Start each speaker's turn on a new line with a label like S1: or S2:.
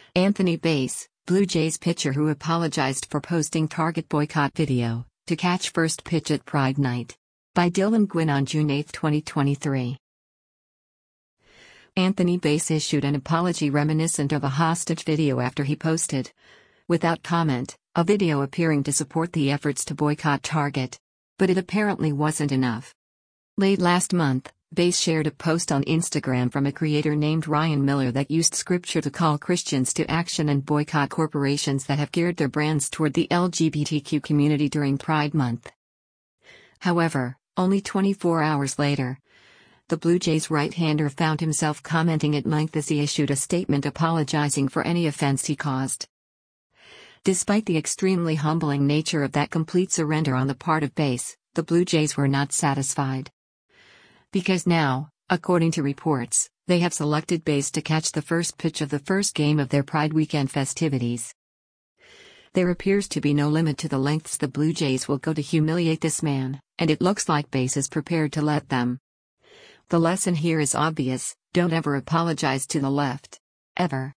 S1: Anthony Bass, Blue Jays pitcher who apologized for posting Target boycott video to catch first pitch at Pride Night. By Dylan Gwynn on June 8, 2023. Anthony Bass issued an apology reminiscent of a hostage video after he posted, without comment, a video appearing to support the efforts to boycott Target. But it apparently wasn't enough. Late last month, Bass shared a post on Instagram from a creator named Ryan Miller that used scripture to call Christians to action and boycott corporations that have geared their brands toward the LGBTQ community during Pride Month. However, only 24 hours later, the Blue Jays right-hander found himself commenting at length as he issued a statement apologizing for any offense he caused. Despite the extremely humbling nature of that complete surrender on the part of Bass, the Blue Jays were not satisfied. Because now, according to reports, they have selected Bass to catch the first pitch of the first game of their Pride weekend festivities. There appears to be no limit to the lengths the Blue Jays will go to humiliate this man, and it looks like Bass is prepared to let them. The lesson here is obvious: don't ever apologize to the left. Ever.